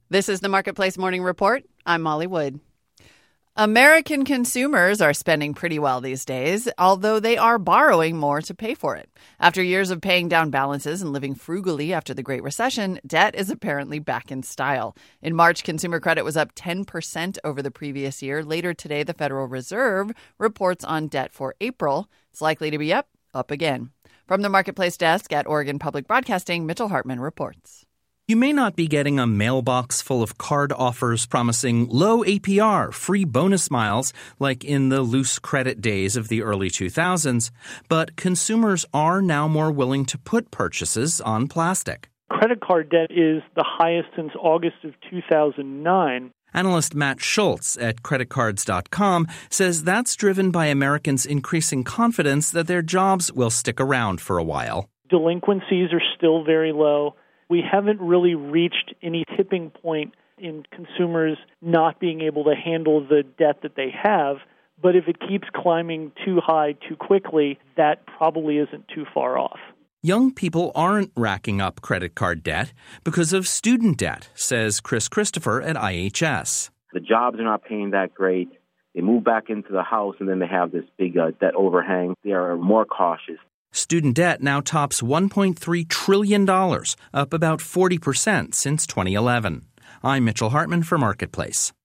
This is the Marketplace Morning Report. I'm Molly Wood. American consumers are spending pretty well these days, although they are borrowing more to pay for it. After years of paying down balances and living frugally after the Great Recession, debt is apparently back in style. In March, consumer credit was up 10% over the previous year. Later today, the Federal Reserve reports on debt for April. It's likely to be up again. From the Marketplace desk at Oregon Public Broadcasting, Mitchell Hartman reports. You may not be getting a mailbox full of card offers promising low APR, free bonus miles, like in the loose credit days of the early 2000s, but consumers are now more willing to put purchases on plastic. Credit card debt is the highest since August of 2009. Analyst Matt Schultz at creditcards.com says that's driven by Americans' increasing confidence that their jobs will stick around for a while. Delinquencies are still very low. We haven't really reached any tipping point in consumers not being able to handle the debt that they have, but if it keeps climbing too high too quickly, that probably isn't too far off. Young people aren't racking up credit card debt because of student debt, says Chris Christopher at IHS. The jobs are not paying that great. They move back into the house and then they have this big debt overhang. They are more cautious. Student debt now tops $1.3 trillion, up about 40% since 2011. I'm Mitchell Hartman for Marketplace.